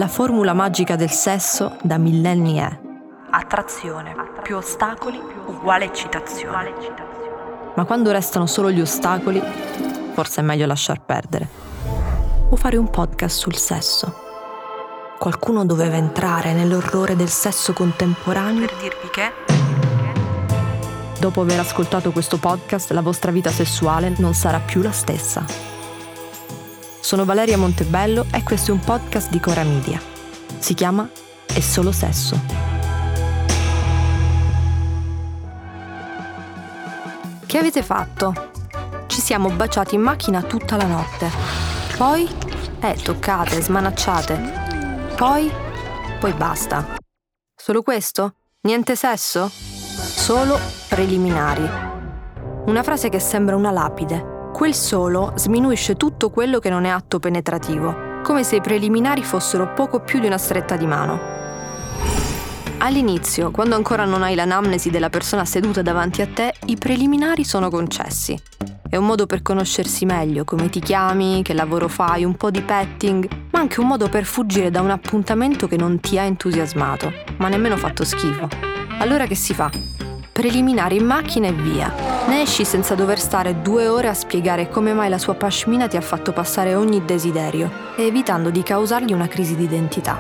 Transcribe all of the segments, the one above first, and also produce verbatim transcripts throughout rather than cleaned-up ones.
La formula magica del sesso da millenni è attrazione più ostacoli uguale eccitazione. Ma quando restano solo gli ostacoli, forse è meglio lasciar perdere. O fare un podcast sul sesso. Qualcuno doveva entrare nell'orrore del sesso contemporaneo per dirvi che, dopo aver ascoltato questo podcast, la vostra vita sessuale non sarà più la stessa. Sono Valeria Montebello e questo è un podcast di Cora Media. Si chiama È solo sesso. Che avete fatto? Ci siamo baciati in macchina tutta la notte. Poi, eh, toccate, smanacciate. Poi, poi basta. Solo questo? Niente sesso? Solo preliminari. Una frase che sembra una lapide. Quel solo sminuisce tutto quello che non è atto penetrativo, come se i preliminari fossero poco più di una stretta di mano. All'inizio, quando ancora non hai l'anamnesi della persona seduta davanti a te, i preliminari sono concessi. È un modo per conoscersi meglio, come ti chiami, che lavoro fai, un po' di petting, ma anche un modo per fuggire da un appuntamento che non ti ha entusiasmato, ma nemmeno fatto schifo. Allora che si fa? Preliminari in macchina e via. Ne esci senza dover stare due ore a spiegare come mai la sua pashmina ti ha fatto passare ogni desiderio e evitando di causargli una crisi di identità.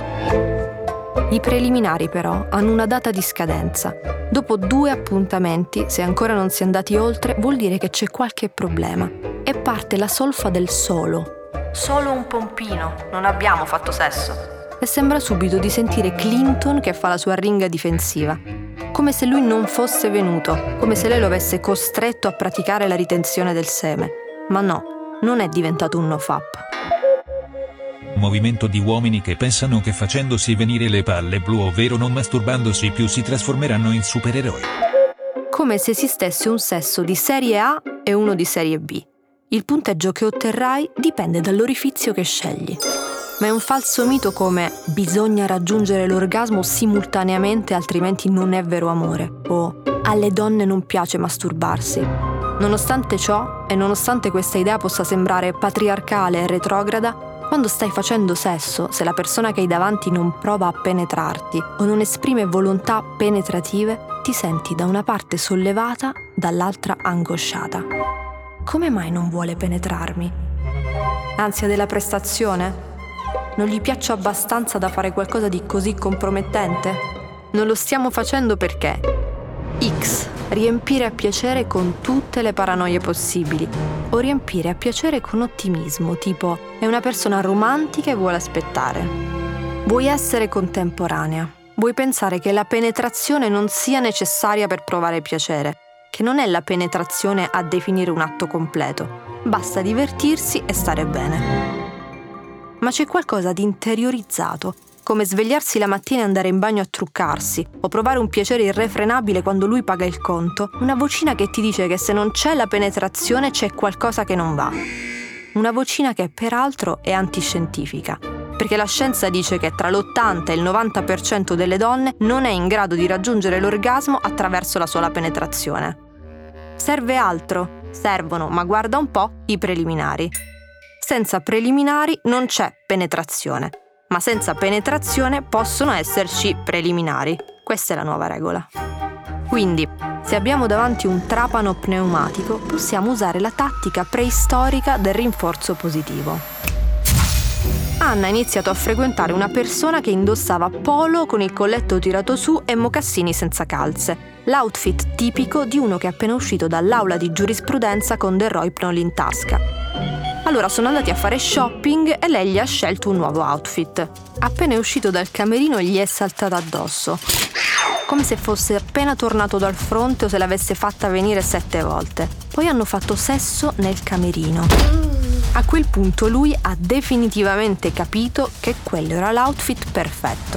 I preliminari però hanno una data di scadenza. Dopo due appuntamenti, se ancora non si è andati oltre, vuol dire che c'è qualche problema. E parte la solfa del solo. Solo un pompino, non abbiamo fatto sesso. E sembra subito di sentire Clinton che fa la sua ringa difensiva. Come se lui non fosse venuto, come se lei lo avesse costretto a praticare la ritenzione del seme. Ma no, non è diventato un nofap. Movimento di uomini che pensano che facendosi venire le palle blu, ovvero non masturbandosi più, si trasformeranno in supereroi. Come se esistesse un sesso di serie A e uno di serie B. Il punteggio che otterrai dipende dall'orifizio che scegli. Ma è un falso mito come bisogna raggiungere l'orgasmo simultaneamente altrimenti non è vero amore o alle donne non piace masturbarsi. Nonostante ciò e nonostante questa idea possa sembrare patriarcale e retrograda, quando stai facendo sesso, se la persona che hai davanti non prova a penetrarti o non esprime volontà penetrative, ti senti da una parte sollevata, dall'altra angosciata. Come mai non vuole penetrarmi? Ansia della prestazione? Non gli piaccio abbastanza da fare qualcosa di così compromettente? Non lo stiamo facendo perché X. Riempire a piacere con tutte le paranoie possibili. O riempire a piacere con ottimismo, tipo è una persona romantica e vuole aspettare. Vuoi essere contemporanea. Vuoi pensare che la penetrazione non sia necessaria per provare piacere, che non è la penetrazione a definire un atto completo. Basta divertirsi e stare bene. Ma c'è qualcosa di interiorizzato, come svegliarsi la mattina e andare in bagno a truccarsi, o provare un piacere irrefrenabile quando lui paga il conto, una vocina che ti dice che se non c'è la penetrazione c'è qualcosa che non va. Una vocina che peraltro è antiscientifica, perché la scienza dice che tra l'ottanta e il novanta per cento delle donne non è in grado di raggiungere l'orgasmo attraverso la sola penetrazione. Serve altro, servono, ma guarda un po', i preliminari. Senza preliminari non c'è penetrazione, ma senza penetrazione possono esserci preliminari. Questa è la nuova regola. Quindi, se abbiamo davanti un trapano pneumatico, possiamo usare la tattica preistorica del rinforzo positivo. Anna ha iniziato a frequentare una persona che indossava polo con il colletto tirato su e mocassini senza calze, l'outfit tipico di uno che è appena uscito dall'aula di giurisprudenza con del Rohypnol in tasca. Allora sono andati a fare shopping e lei gli ha scelto un nuovo outfit. Appena è uscito dal camerino gli è saltata addosso, come se fosse appena tornato dal fronte o se l'avesse fatta venire sette volte. Poi hanno fatto sesso nel camerino. A quel punto lui ha definitivamente capito che quello era l'outfit perfetto.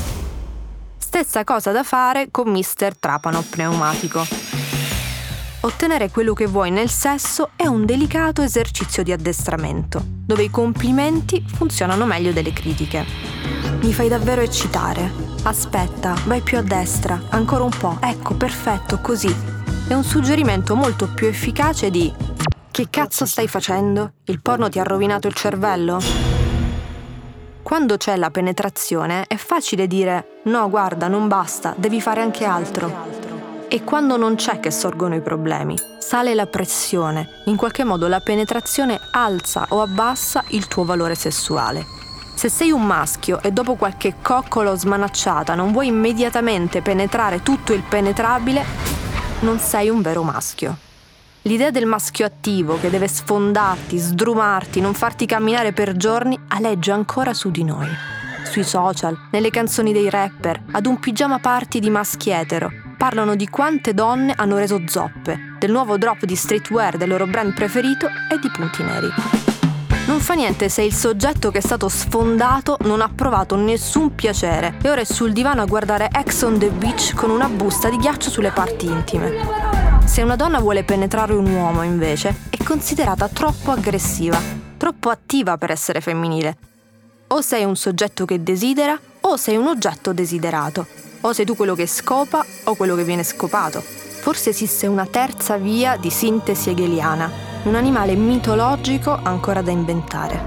Stessa cosa da fare con mister Trapano Pneumatico. Ottenere quello che vuoi nel sesso è un delicato esercizio di addestramento, dove i complimenti funzionano meglio delle critiche. Mi fai davvero eccitare. Aspetta, vai più a destra, ancora un po', ecco, perfetto, così. È un suggerimento molto più efficace di Che cazzo stai facendo? Il porno ti ha rovinato il cervello? Quando c'è la penetrazione è facile dire «no, guarda, non basta, devi fare anche altro». E quando non c'è che sorgono i problemi, sale la pressione, in qualche modo la penetrazione alza o abbassa il tuo valore sessuale. Se sei un maschio e dopo qualche coccolo o smanacciata non vuoi immediatamente penetrare tutto il penetrabile, non sei un vero maschio. L'idea del maschio attivo che deve sfondarti, sdrumarti, non farti camminare per giorni aleggia ancora su di noi. Sui social, nelle canzoni dei rapper, ad un pigiama party di maschi etero, parlano di quante donne hanno reso zoppe, del nuovo drop di streetwear del loro brand preferito e di punti neri. Non fa niente se il soggetto che è stato sfondato non ha provato nessun piacere e ora è sul divano a guardare Ex on the Beach con una busta di ghiaccio sulle parti intime. Se una donna vuole penetrare un uomo, invece, è considerata troppo aggressiva, troppo attiva per essere femminile. O sei un soggetto che desidera, o sei un oggetto desiderato. O sei tu quello che scopa, o quello che viene scopato. Forse esiste una terza via di sintesi hegeliana, un animale mitologico ancora da inventare.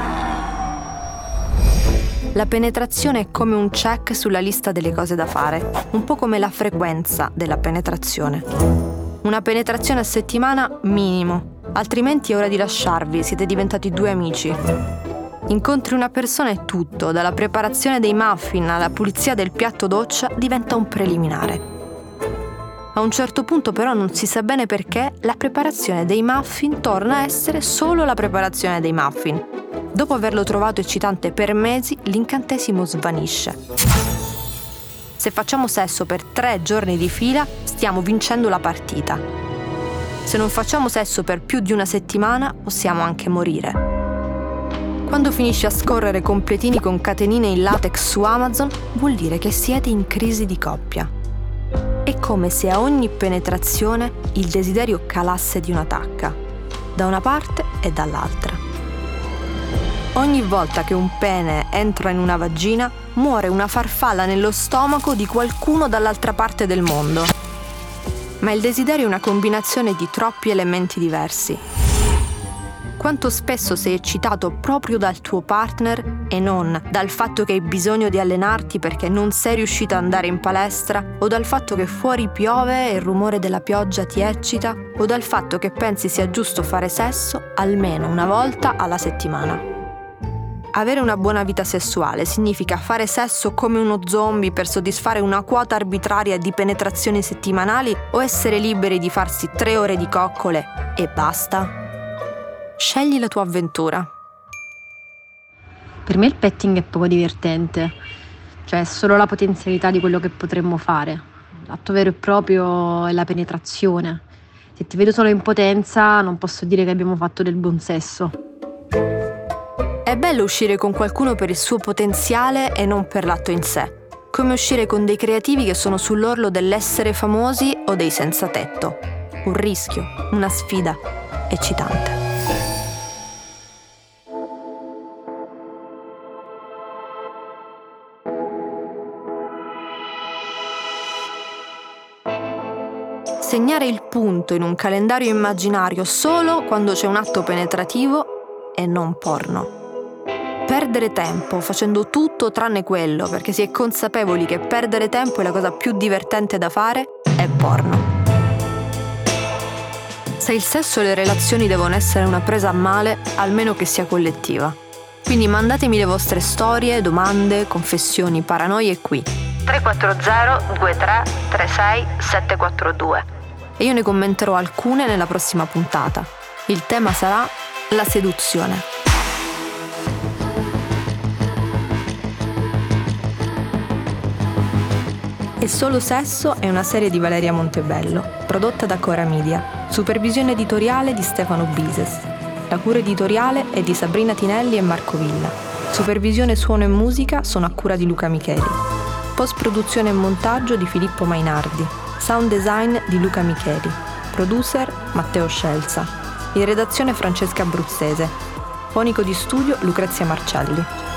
La penetrazione è come un check sulla lista delle cose da fare, un po' come la frequenza della penetrazione. Una penetrazione a settimana minimo, altrimenti è ora di lasciarvi, siete diventati due amici. Incontri una persona e tutto, dalla preparazione dei muffin alla pulizia del piatto doccia, diventa un preliminare. A un certo punto però non si sa bene perché la preparazione dei muffin torna a essere solo la preparazione dei muffin. Dopo averlo trovato eccitante per mesi, l'incantesimo svanisce. Se facciamo sesso per tre giorni di fila, stiamo vincendo la partita. Se non facciamo sesso per più di una settimana, possiamo anche morire. Quando finisci a scorrere completini con catenine in latex su Amazon, vuol dire che siete in crisi di coppia. È come se a ogni penetrazione il desiderio calasse di una tacca, da una parte e dall'altra. Ogni volta che un pene entra in una vagina, muore una farfalla nello stomaco di qualcuno dall'altra parte del mondo. Ma il desiderio è una combinazione di troppi elementi diversi. Quanto spesso sei eccitato proprio dal tuo partner e non dal fatto che hai bisogno di allenarti perché non sei riuscita ad andare in palestra, o dal fatto che fuori piove e il rumore della pioggia ti eccita, o dal fatto che pensi sia giusto fare sesso almeno una volta alla settimana. Avere una buona vita sessuale significa fare sesso come uno zombie per soddisfare una quota arbitraria di penetrazioni settimanali o essere liberi di farsi tre ore di coccole e basta? Scegli la tua avventura. Per me il petting è poco divertente, cioè è solo la potenzialità di quello che potremmo fare. L'atto vero e proprio è la penetrazione. Se ti vedo solo in potenza non posso dire che abbiamo fatto del buon sesso. È bello uscire con qualcuno per il suo potenziale e non per l'atto in sé. Come uscire con dei creativi che sono sull'orlo dell'essere famosi o dei senza tetto. Un rischio, una sfida eccitante. Segnare il punto in un calendario immaginario solo quando c'è un atto penetrativo è non porno. Perdere tempo facendo tutto tranne quello perché si è consapevoli che perdere tempo è la cosa più divertente da fare è porno. Se il sesso e le relazioni devono essere una presa a male, almeno che sia collettiva. Quindi mandatemi le vostre storie, domande, confessioni, paranoie qui. tre quattro zero due tre tre sei sette quattro due e io ne commenterò alcune nella prossima puntata. Il tema sarà la seduzione. E Solo Sesso è una serie di Valeria Montebello, prodotta da Cora Media, supervisione editoriale di Stefano Bises. La cura editoriale è di Sabrina Tinelli e Marco Villa. Supervisione suono e musica sono a cura di Luca Micheli. Post-produzione e montaggio di Filippo Mainardi. Sound design di Luca Micheli. Producer Matteo Scelza. In redazione Francesca Abruzzese. Fonico di studio Lucrezia Marcelli.